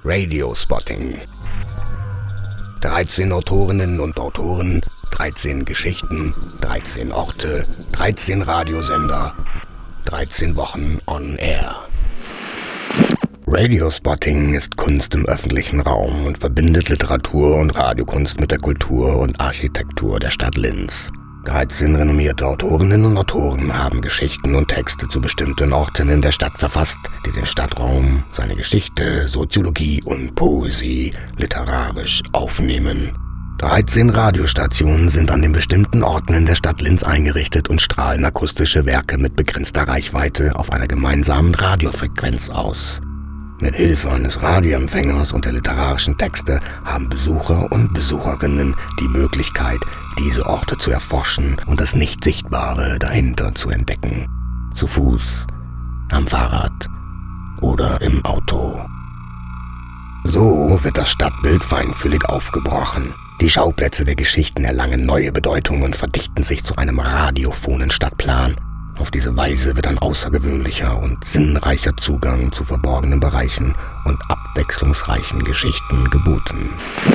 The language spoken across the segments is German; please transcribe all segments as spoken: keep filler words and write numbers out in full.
Radiospotting. dreizehn Autorinnen und Autoren, dreizehn Geschichten, dreizehn Orte, dreizehn Radiosender, dreizehn Wochen on air. Radiospotting ist Kunst im öffentlichen Raum und verbindet Literatur und Radiokunst mit der Kultur und Architektur der Stadt Linz. dreizehn renommierte Autorinnen und Autoren haben Geschichten und Texte zu bestimmten Orten in der Stadt verfasst, die den Stadtraum, seine Geschichte, Soziologie und Poesie literarisch aufnehmen. dreizehn Radiostationen sind an den bestimmten Orten in der Stadt Linz eingerichtet und strahlen akustische Werke mit begrenzter Reichweite auf einer gemeinsamen Radiofrequenz aus. Mit Hilfe eines Radioempfängers und der literarischen Texte haben Besucher und Besucherinnen die Möglichkeit, diese Orte zu erforschen und das Nicht-Sichtbare dahinter zu entdecken. Zu Fuß, am Fahrrad oder im Auto. So wird das Stadtbild feinfühlig aufgebrochen. Die Schauplätze der Geschichten erlangen neue Bedeutung und verdichten sich zu einem radiophonen Stadtplan. Auf diese Weise wird ein außergewöhnlicher und sinnreicher Zugang zu verborgenen Bereichen und abwechslungsreichen Geschichten geboten.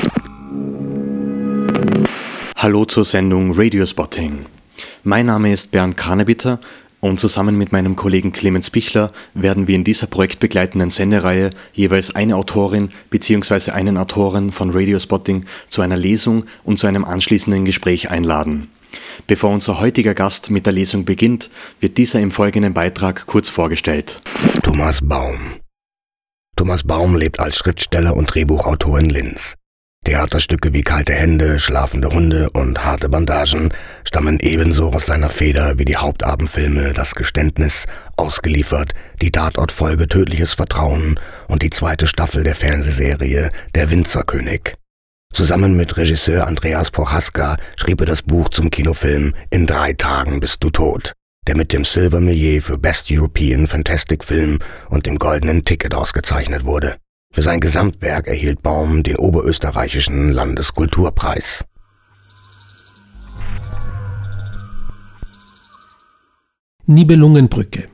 Hallo zur Sendung Radiospotting. Mein Name ist Bernd Kranebitter und zusammen mit meinem Kollegen Clemens Bichler werden wir in dieser projektbegleitenden Sendereihe jeweils eine Autorin bzw. einen Autoren von Radiospotting zu einer Lesung und zu einem anschließenden Gespräch einladen. Bevor unser heutiger Gast mit der Lesung beginnt, wird dieser im folgenden Beitrag kurz vorgestellt. Thomas Baum. Thomas Baum lebt als Schriftsteller und Drehbuchautor in Linz. Theaterstücke wie Kalte Hände, Schlafende Hunde und Harte Bandagen stammen ebenso aus seiner Feder wie die Hauptabendfilme Das Geständnis, Ausgeliefert, die Tatortfolge Tödliches Vertrauen und die zweite Staffel der Fernsehserie Der Winzerkönig. Zusammen mit Regisseur Andreas Prochaska schrieb er das Buch zum Kinofilm In drei Tagen bist du tot, der mit dem Silver Millier für Best European Fantastic Film und dem Goldenen Ticket ausgezeichnet wurde. Für sein Gesamtwerk erhielt Baum den Oberösterreichischen Landeskulturpreis. Nibelungenbrücke.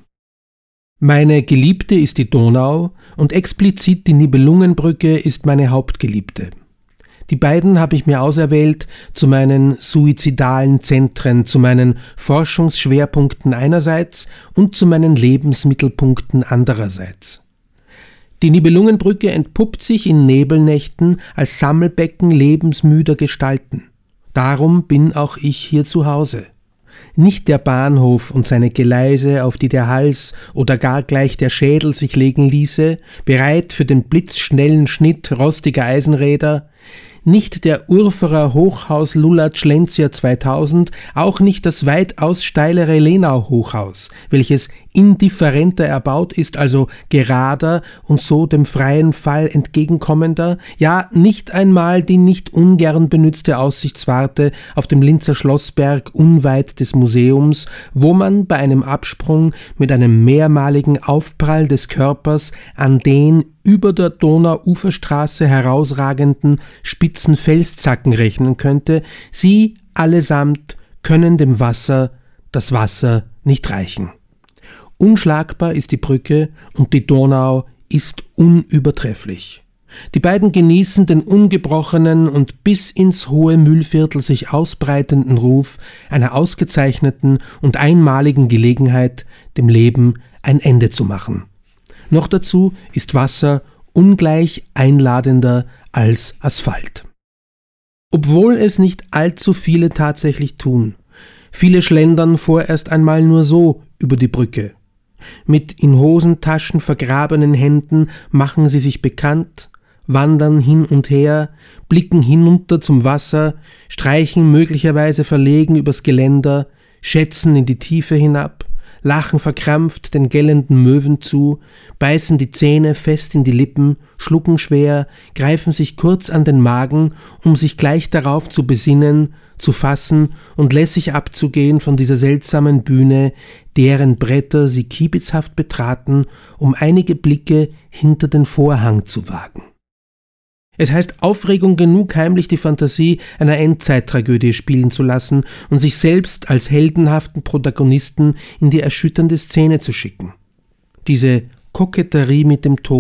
Meine Geliebte ist die Donau und explizit die Nibelungenbrücke ist meine Hauptgeliebte. Die beiden habe ich mir auserwählt zu meinen suizidalen Zentren, zu meinen Forschungsschwerpunkten einerseits und zu meinen Lebensmittelpunkten andererseits. Die Nibelungenbrücke entpuppt sich in Nebelnächten als Sammelbecken lebensmüder Gestalten. Darum bin auch ich hier zu Hause. Nicht der Bahnhof und seine Gleise, auf die der Hals oder gar gleich der Schädel sich legen ließe, bereit für den blitzschnellen Schnitt rostiger Eisenräder, nicht der Urferer Hochhaus Lulatsch Lenzia zweitausend, auch nicht das weitaus steilere Lenau-Hochhaus, welches indifferenter erbaut ist, also gerader und so dem freien Fall entgegenkommender, ja nicht einmal die nicht ungern benützte Aussichtswarte auf dem Linzer Schlossberg unweit des Museums, wo man bei einem Absprung mit einem mehrmaligen Aufprall des Körpers an den über der Donauuferstraße herausragenden spitzen Felszacken rechnen könnte, sie allesamt können dem Wasser das Wasser nicht reichen. Unschlagbar ist die Brücke und die Donau ist unübertrefflich. Die beiden genießen den ungebrochenen und bis ins hohe Mühlviertel sich ausbreitenden Ruf einer ausgezeichneten und einmaligen Gelegenheit, dem Leben ein Ende zu machen. Noch dazu ist Wasser ungleich einladender als Asphalt. Obwohl es nicht allzu viele tatsächlich tun. Viele schlendern vorerst einmal nur so über die Brücke. Mit in Hosentaschen vergrabenen Händen machen sie sich bekannt, wandern hin und her, blicken hinunter zum Wasser, streichen möglicherweise verlegen übers Geländer, schätzen in die Tiefe hinab, lachen verkrampft den gellenden Möwen zu, beißen die Zähne fest in die Lippen, schlucken schwer, greifen sich kurz an den Magen, um sich gleich darauf zu besinnen, zu fassen und lässig abzugehen von dieser seltsamen Bühne, deren Bretter sie kiebitzhaft betraten, um einige Blicke hinter den Vorhang zu wagen. Es heißt Aufregung genug, heimlich die Fantasie einer Endzeittragödie spielen zu lassen und sich selbst als heldenhaften Protagonisten in die erschütternde Szene zu schicken. Diese Koketterie mit dem Tod,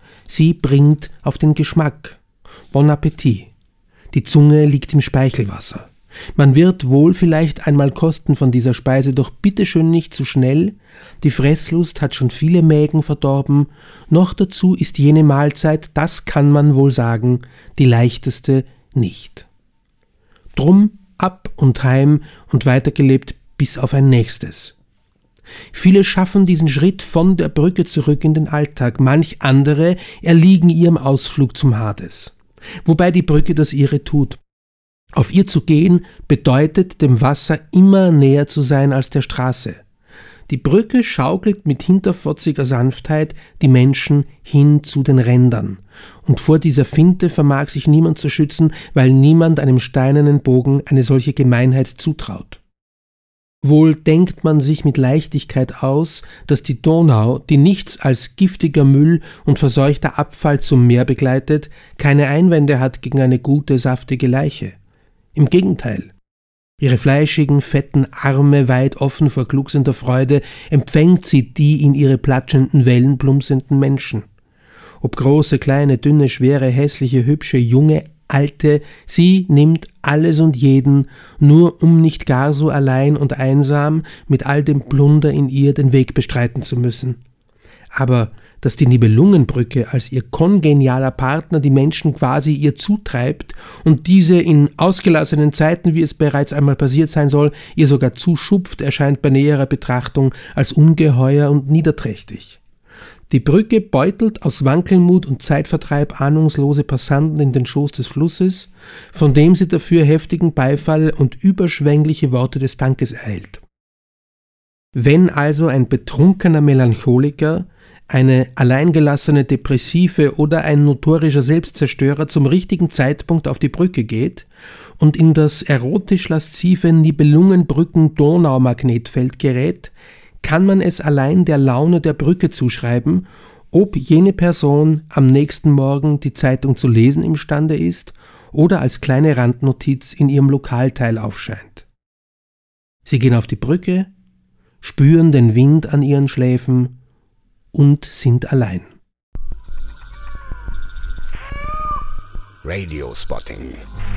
sie bringt auf den Geschmack. Bon Appetit. Die Zunge liegt im Speichelwasser. Man wird wohl vielleicht einmal kosten von dieser Speise, doch bitteschön nicht zu schnell. Die Fresslust hat schon viele Mägen verdorben. Noch dazu ist jene Mahlzeit, das kann man wohl sagen, die leichteste nicht. Drum ab und heim und weitergelebt bis auf ein nächstes. Viele schaffen diesen Schritt von der Brücke zurück in den Alltag, manch andere erliegen ihrem Ausflug zum Hades. Wobei die Brücke das ihre tut. Auf ihr zu gehen bedeutet, dem Wasser immer näher zu sein als der Straße. Die Brücke schaukelt mit hinterfotziger Sanftheit die Menschen hin zu den Rändern. Und vor dieser Finte vermag sich niemand zu schützen, weil niemand einem steinernen Bogen eine solche Gemeinheit zutraut. Wohl denkt man sich mit Leichtigkeit aus, dass die Donau, die nichts als giftiger Müll und verseuchter Abfall zum Meer begleitet, keine Einwände hat gegen eine gute, saftige Leiche. Im Gegenteil. Ihre fleischigen, fetten Arme, weit offen vor glucksender Freude, empfängt sie die in ihre platschenden Wellen plumpsenden Menschen. Ob große, kleine, dünne, schwere, hässliche, hübsche, junge, alte, sie nimmt alles und jeden, nur um nicht gar so allein und einsam mit all dem Plunder in ihr den Weg bestreiten zu müssen. Aber dass die Nibelungenbrücke als ihr kongenialer Partner die Menschen quasi ihr zutreibt und diese in ausgelassenen Zeiten, wie es bereits einmal passiert sein soll, ihr sogar zuschupft, erscheint bei näherer Betrachtung als ungeheuer und niederträchtig. Die Brücke beutelt aus Wankelmut und Zeitvertreib ahnungslose Passanten in den Schoß des Flusses, von dem sie dafür heftigen Beifall und überschwängliche Worte des Dankes erhält. Wenn also ein betrunkener Melancholiker, eine alleingelassene Depressive oder ein notorischer Selbstzerstörer zum richtigen Zeitpunkt auf die Brücke geht und in das erotisch-laszive Nibelungenbrücken-Donau-Magnetfeld gerät, kann man es allein der Laune der Brücke zuschreiben, ob jene Person am nächsten Morgen die Zeitung zu lesen imstande ist oder als kleine Randnotiz in ihrem Lokalteil aufscheint. Sie gehen auf die Brücke, spüren den Wind an ihren Schläfen und sind allein. Radiospotting.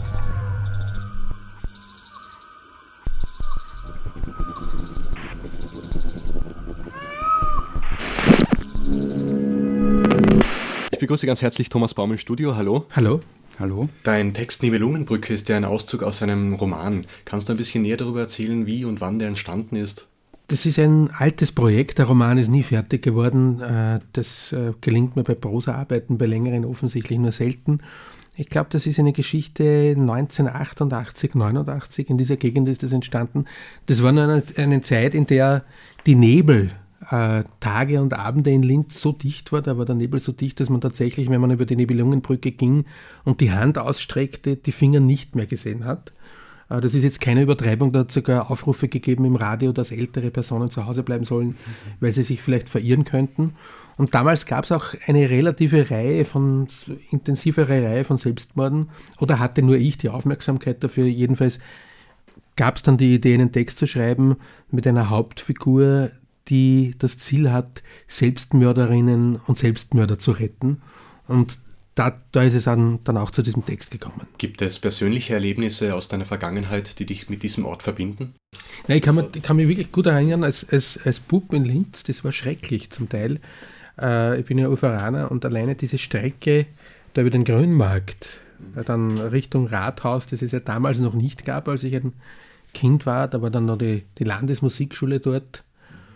Ich begrüße ganz herzlich Thomas Baum im Studio. Hallo. Hallo. Hallo. Dein Text Nibelungenbrücke ist ja ein Auszug aus einem Roman. Kannst du ein bisschen näher darüber erzählen, wie und wann der entstanden ist? Das ist ein altes Projekt, der Roman ist nie fertig geworden. Das gelingt mir bei Prosaarbeiten, bei längeren offensichtlich nur selten. Ich glaube, das ist eine Geschichte neunzehnhundertachtundachtzig, neunundachtzig, in dieser Gegend ist das entstanden. Das war nur eine, eine Zeit, in der die Nebel, äh, Tage und Abende in Linz so dicht war, da war der Nebel so dicht, dass man tatsächlich, wenn man über die Nibelungenbrücke ging und die Hand ausstreckte, die Finger nicht mehr gesehen hat. Das ist jetzt keine Übertreibung, da hat es sogar Aufrufe gegeben im Radio, dass ältere Personen zu Hause bleiben sollen, mhm. weil sie sich vielleicht verirren könnten. Und damals gab es auch eine relative Reihe von, intensivere Reihe von Selbstmorden, oder hatte nur ich die Aufmerksamkeit dafür. Jedenfalls gab es dann die Idee, einen Text zu schreiben mit einer Hauptfigur, die das Ziel hat, Selbstmörderinnen und Selbstmörder zu retten. Und Da, da ist es dann, dann auch zu diesem Text gekommen. Gibt es persönliche Erlebnisse aus deiner Vergangenheit, die dich mit diesem Ort verbinden? Ja, ich, kann mich, ich kann mich wirklich gut erinnern, als, als, als Bub in Linz, das war schrecklich zum Teil. Äh, ich bin ja Uferaner und alleine diese Strecke da über den Grünmarkt, äh, dann Richtung Rathaus, das es ja damals noch nicht gab, als ich ein Kind war, da war dann noch die, die Landesmusikschule dort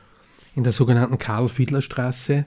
in der sogenannten Karl-Fiedler-Straße.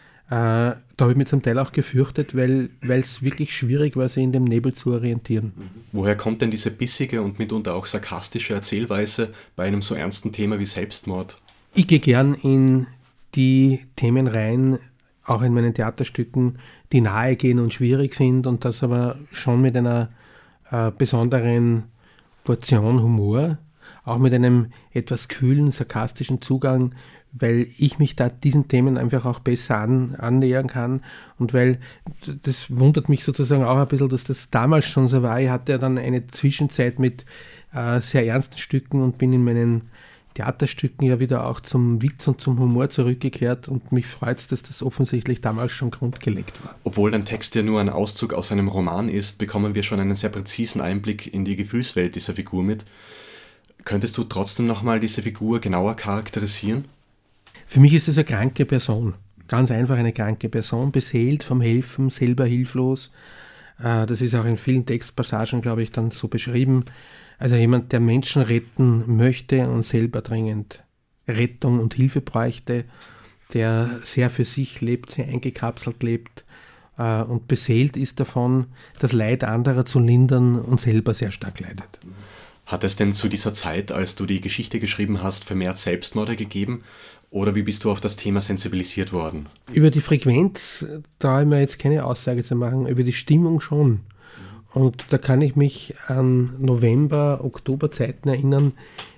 Äh, da habe ich mich zum Teil auch gefürchtet, weil es wirklich schwierig war, sich in dem Nebel zu orientieren. Woher kommt denn diese bissige und mitunter auch sarkastische Erzählweise bei einem so ernsten Thema wie Selbstmord? Ich gehe gern in die Themen rein, auch in meinen Theaterstücken, die nahe gehen und schwierig sind und das aber schon mit einer äh, besonderen Portion Humor, auch mit einem etwas kühlen, sarkastischen Zugang, weil ich mich da diesen Themen einfach auch besser an, annähern kann und weil das wundert mich sozusagen auch ein bisschen, dass das damals schon so war. Ich hatte ja dann eine Zwischenzeit mit äh, sehr ernsten Stücken und bin in meinen Theaterstücken ja wieder auch zum Witz und zum Humor zurückgekehrt und mich freut es, dass das offensichtlich damals schon grundgelegt war. Obwohl dein Text ja nur ein Auszug aus einem Roman ist, bekommen wir schon einen sehr präzisen Einblick in die Gefühlswelt dieser Figur mit. Könntest du trotzdem nochmal diese Figur genauer charakterisieren? Für mich ist es eine kranke Person. Ganz einfach eine kranke Person, beseelt vom Helfen, selber hilflos. Das ist auch in vielen Textpassagen, glaube ich, dann so beschrieben. Also jemand, der Menschen retten möchte und selber dringend Rettung und Hilfe bräuchte, der sehr für sich lebt, sehr eingekapselt lebt äh, und beseelt ist davon, das Leid anderer zu lindern und selber sehr stark leidet. Hat es denn zu dieser Zeit, als du die Geschichte geschrieben hast, vermehrt Selbstmorde gegeben? Oder wie bist du auf das Thema sensibilisiert worden? Über die Frequenz traue ich mir jetzt keine Aussage zu machen, über die Stimmung schon. Und da kann ich mich an November-, Oktober-Zeiten erinnern,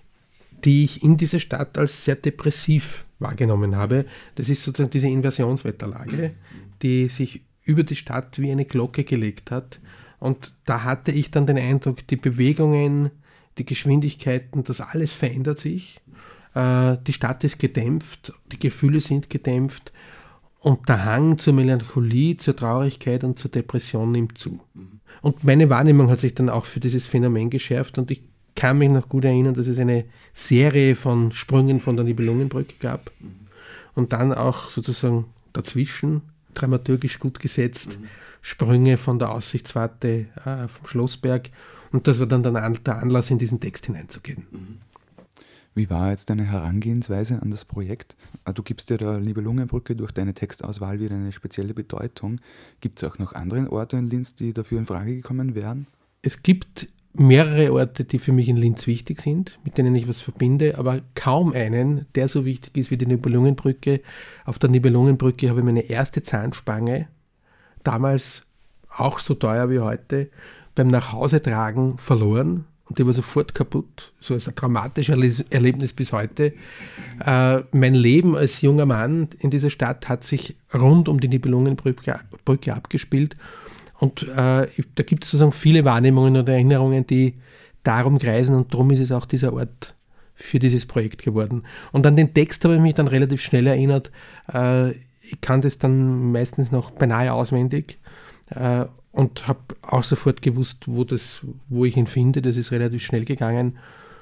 die ich in dieser Stadt als sehr depressiv wahrgenommen habe. Das ist sozusagen diese Inversionswetterlage, die sich über die Stadt wie eine Glocke gelegt hat. Und da hatte ich dann den Eindruck, die Bewegungen, die Geschwindigkeiten, das alles verändert sich. Die Stadt ist gedämpft, die Gefühle sind gedämpft. Und der Hang zur Melancholie, zur Traurigkeit und zur Depression nimmt zu. Und meine Wahrnehmung hat sich dann auch für dieses Phänomen geschärft und ich kann mich noch gut erinnern, dass es eine Serie von Sprüngen von der Nibelungenbrücke gab und dann auch sozusagen dazwischen, dramaturgisch gut gesetzt, Sprünge von der Aussichtswarte äh, vom Schlossberg und das war dann der Anlass, in diesen Text hineinzugehen. Wie war jetzt deine Herangehensweise an das Projekt? Du gibst ja der Nibelungenbrücke durch deine Textauswahl wieder eine spezielle Bedeutung. Gibt es auch noch andere Orte in Linz, die dafür in Frage gekommen wären? Es gibt mehrere Orte, die für mich in Linz wichtig sind, mit denen ich was verbinde, aber kaum einen, der so wichtig ist wie die Nibelungenbrücke. Auf der Nibelungenbrücke habe ich meine erste Zahnspange, damals auch so teuer wie heute, beim Nachhausetragen verloren. Und die war sofort kaputt. So ein dramatisches Erlebnis bis heute. Äh, mein Leben als junger Mann in dieser Stadt hat sich rund um die Nibelungenbrücke Brücke abgespielt. Und äh, da gibt es sozusagen viele Wahrnehmungen und Erinnerungen, die darum kreisen. Und darum ist es auch dieser Ort für dieses Projekt geworden. Und an den Text habe ich mich dann relativ schnell erinnert. Äh, ich kann das dann meistens noch beinahe auswendig. Äh, Und habe auch sofort gewusst, wo, das, wo ich ihn finde. Das ist relativ schnell gegangen.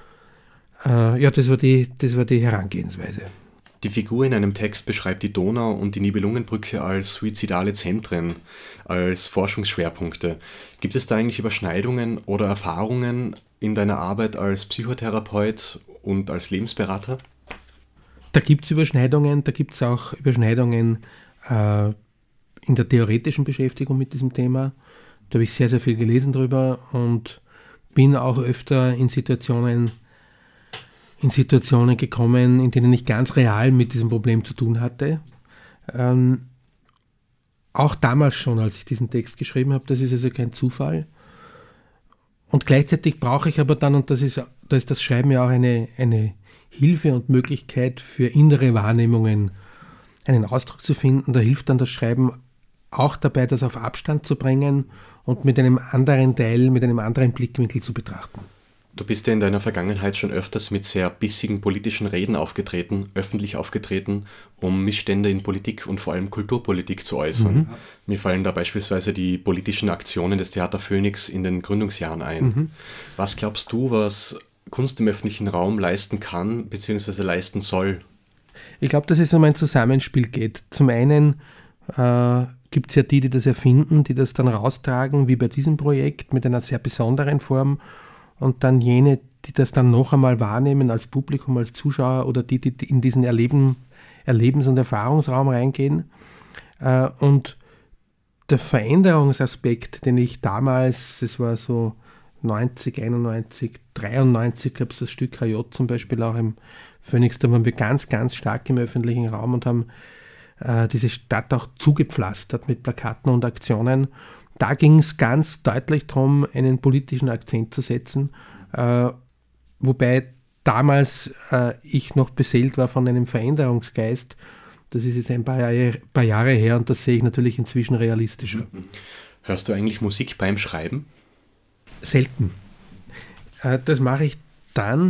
Äh, ja, das war, die, das war die Herangehensweise. Die Figur in einem Text beschreibt die Donau und die Nibelungenbrücke als suizidale Zentren, als Forschungsschwerpunkte. Gibt es da eigentlich Überschneidungen oder Erfahrungen in deiner Arbeit als Psychotherapeut und als Lebensberater? Da gibt es Überschneidungen. Da gibt es auch Überschneidungen äh, in der theoretischen Beschäftigung mit diesem Thema. Da habe ich sehr, sehr viel gelesen drüber und bin auch öfter in Situationen, in Situationen gekommen, in denen ich ganz real mit diesem Problem zu tun hatte. Ähm, auch damals schon, als ich diesen Text geschrieben habe, das ist also kein Zufall. Und gleichzeitig brauche ich aber dann, und das ist, da ist das Schreiben ja auch eine, eine Hilfe und Möglichkeit für innere Wahrnehmungen, einen Ausdruck zu finden. Da hilft dann das Schreiben auch dabei, das auf Abstand zu bringen und mit einem anderen Teil, mit einem anderen Blickwinkel zu betrachten. Du bist ja in deiner Vergangenheit schon öfters mit sehr bissigen politischen Reden aufgetreten, öffentlich aufgetreten, um Missstände in Politik und vor allem Kulturpolitik zu äußern. Mhm. Mir fallen da beispielsweise die politischen Aktionen des Theater Phoenix in den Gründungsjahren ein. Mhm. Was glaubst du, was Kunst im öffentlichen Raum leisten kann bzw. leisten soll? Ich glaube, dass es um ein Zusammenspiel geht. Zum einen äh, gibt es ja die, die das erfinden, die das dann raustragen, wie bei diesem Projekt mit einer sehr besonderen Form. Und dann jene, die das dann noch einmal wahrnehmen als Publikum, als Zuschauer oder die, die in diesen Erleben, Erlebens- und Erfahrungsraum reingehen. Und der Veränderungsaspekt, den ich damals, das war so neunzig, einundneunzig, dreiundneunzig, gab es das Stück H J zum Beispiel auch im Phoenix, da waren wir ganz, ganz stark im öffentlichen Raum und haben äh, diese Stadt auch zugepflastert mit Plakaten und Aktionen. Da ging es ganz deutlich darum, einen politischen Akzent zu setzen, äh, wobei damals äh, ich noch beseelt war von einem Veränderungsgeist. Das ist jetzt ein paar Jahre, paar Jahre her und das sehe ich natürlich inzwischen realistischer. Hörst du eigentlich Musik beim Schreiben? Selten. Äh, das mache ich dann,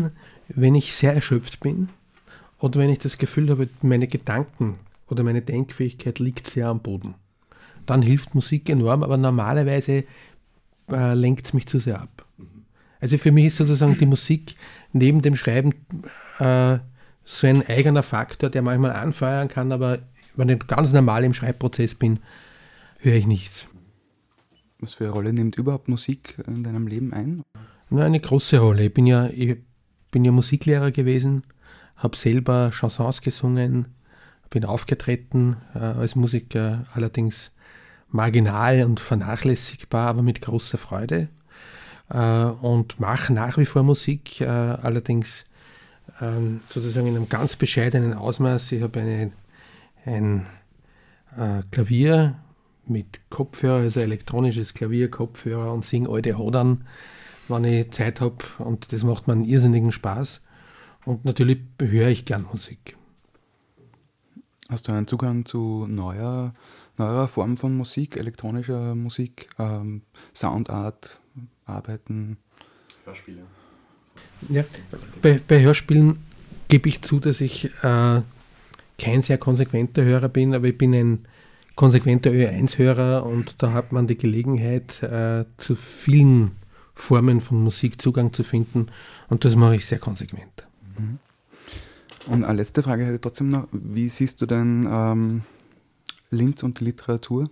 wenn ich sehr erschöpft bin oder wenn ich das Gefühl habe, meine Gedanken oder meine Denkfähigkeit liegt sehr am Boden. Dann hilft Musik enorm, aber normalerweise äh, lenkt es mich zu sehr ab. Also für mich ist sozusagen die Musik neben dem Schreiben äh, so ein eigener Faktor, der manchmal anfeuern kann, aber wenn ich ganz normal im Schreibprozess bin, höre ich nichts. Was für eine Rolle nimmt überhaupt Musik in deinem Leben ein? Na, eine große Rolle. Ich bin ja, ich bin ja Musiklehrer gewesen, habe selber Chansons gesungen, bin aufgetreten äh, als Musiker, allerdings marginal und vernachlässigbar, aber mit großer Freude. Äh, und mache nach wie vor Musik, äh, allerdings äh, sozusagen in einem ganz bescheidenen Ausmaß. Ich habe eine, ein äh, Klavier mit Kopfhörer, also elektronisches Klavier, Kopfhörer und singe alte Hodern, wenn ich Zeit habe, und das macht mir einen irrsinnigen Spaß. Und natürlich höre ich gern Musik. Hast du einen Zugang zu neuer, neuerer Form von Musik, elektronischer Musik, ähm, Soundart, Arbeiten? Hörspiele. Ja, bei, bei Hörspielen gebe ich zu, dass ich äh, kein sehr konsequenter Hörer bin, aber ich bin ein konsequenter Ö eins Hörer, und da hat man die Gelegenheit, äh, zu vielen Formen von Musik Zugang zu finden, und das mache ich sehr konsequent. Mhm. Und eine letzte Frage hätte ich trotzdem noch. Wie siehst du denn ähm, Linz und die Literatur?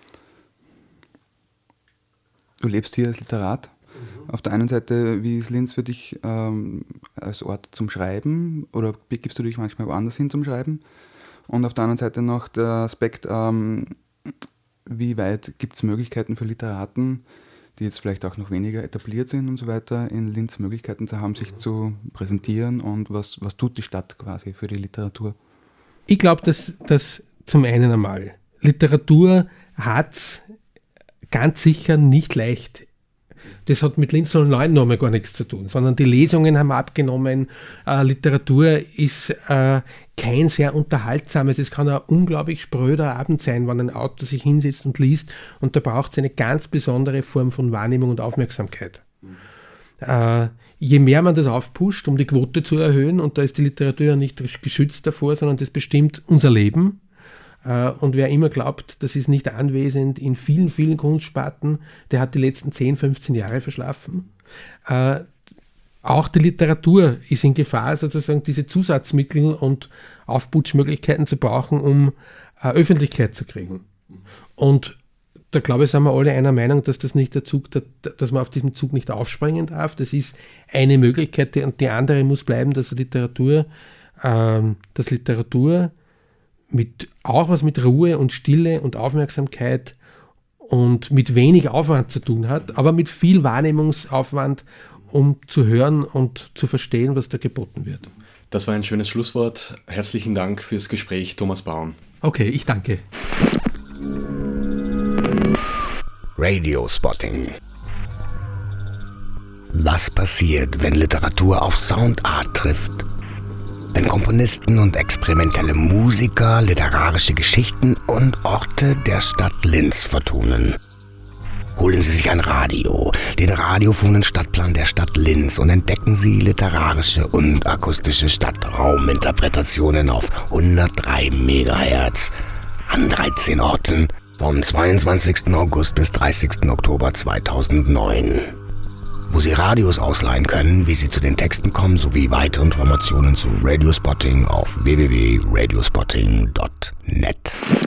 Du lebst hier als Literat. Mhm. Auf der einen Seite, wie ist Linz für dich ähm, als Ort zum Schreiben, oder begibst du dich manchmal woanders hin zum Schreiben? Und auf der anderen Seite noch der Aspekt, ähm, wie weit gibt es Möglichkeiten für Literaten, die jetzt vielleicht auch noch weniger etabliert sind und so weiter, in Linz Möglichkeiten zu haben, sich zu präsentieren, und was, was tut die Stadt quasi für die Literatur? Ich glaube, dass, dass zum einen einmal Literatur hat es ganz sicher nicht leicht. Das hat mit Linz null neun nochmal gar nichts zu tun, sondern die Lesungen haben abgenommen. Äh, Literatur ist äh, kein sehr unterhaltsames, es kann ein unglaublich spröder Abend sein, wenn ein Autor sich hinsetzt und liest, und da braucht es eine ganz besondere Form von Wahrnehmung und Aufmerksamkeit. Mhm. Äh, je mehr man das aufpusht, um die Quote zu erhöhen, und da ist die Literatur ja nicht geschützt davor, sondern das bestimmt unser Leben. Und wer immer glaubt, das ist nicht anwesend in vielen, vielen Kunstsparten, der hat die letzten zehn, fünfzehn Jahre verschlafen. Äh, auch die Literatur ist in Gefahr, sozusagen diese Zusatzmittel und Aufputschmöglichkeiten zu brauchen, um äh, Öffentlichkeit zu kriegen. Und da glaube ich, sind wir alle einer Meinung, dass das nicht der Zug, dass man auf diesem Zug nicht aufspringen darf. Das ist eine Möglichkeit, und die andere muss bleiben, dass Literatur, äh, dass Literatur mit, auch was mit Ruhe und Stille und Aufmerksamkeit und mit wenig Aufwand zu tun hat, aber mit viel Wahrnehmungsaufwand, um zu hören und zu verstehen, was da geboten wird. Das war ein schönes Schlusswort. Herzlichen Dank fürs Gespräch, Thomas Braun. Okay, ich danke. Radiospotting. Was passiert, wenn Literatur auf Soundart trifft? Wenn Komponisten und experimentelle Musiker literarische Geschichten und Orte der Stadt Linz vertonen. Holen Sie sich ein Radio, den radiophonen Stadtplan der Stadt Linz, und entdecken Sie literarische und akustische Stadtrauminterpretationen auf hundertdrei Megahertz an dreizehn Orten vom zweiundzwanzigsten August bis dreißigsten Oktober zweitausendneun. Wo Sie Radios ausleihen können, wie Sie zu den Texten kommen, sowie weitere Informationen zu Radiospotting auf w w w punkt radiospotting punkt net.